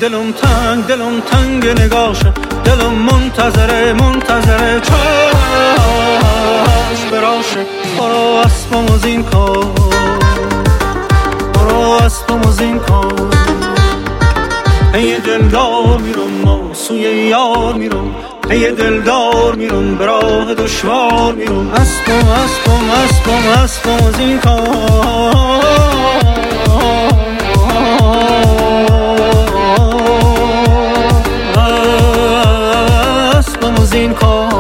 دلم تنگ نگاشه، دلم منتظره چاش براشه. برو اسبم زین کن، برو اسبم زین کن. ای دلدار میرم سوی یار میرم، ای دلدار میرم به راه دشوار میرم. اسبم زین کن. اسبم زین کن.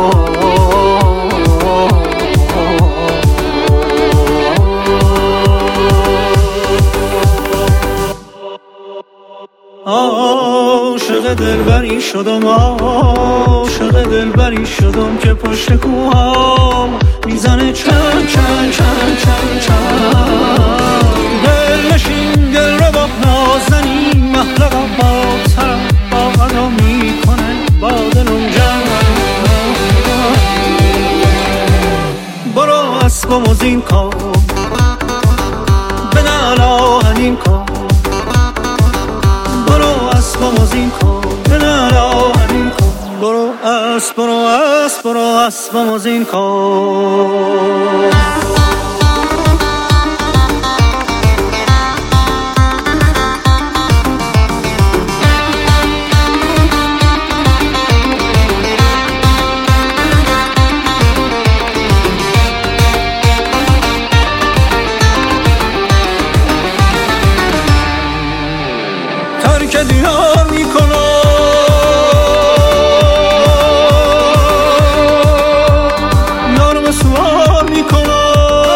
عاشق دلبری شدم، عاشق دلبری شدم که پشت کوها میزنه چن چن چن چن چن. دل نشین دل رباب نازنی محلقا با سرم با غدا میکنه با دلم جمع. برو اسبم زین کن، به نالا هنین کن. برو اسبم زین کن، به نالا هنین کن. برو اسبم زین کن. ترک دیار میکنم، یارم سوار میکنم.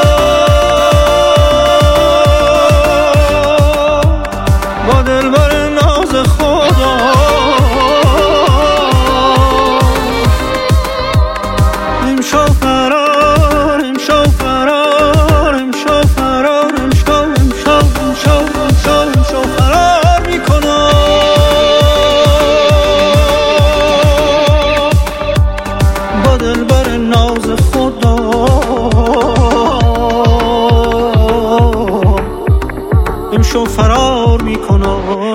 با دلبر ناز خدا امشو فرار، امشو فرار، امشو فرار، امشو فرار میکنم. با دلبر ناز خدا امشو فرار میکنم.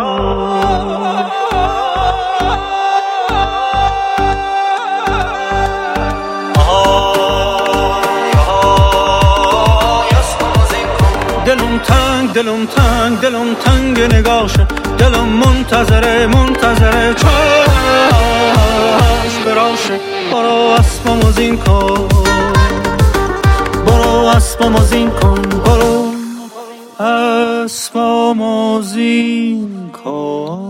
دلم تنگ نگاشه، دلم منتظره چاش براشه. برو اسبم زین کن، برو اسبم زین کن. برو اسبم زین کن.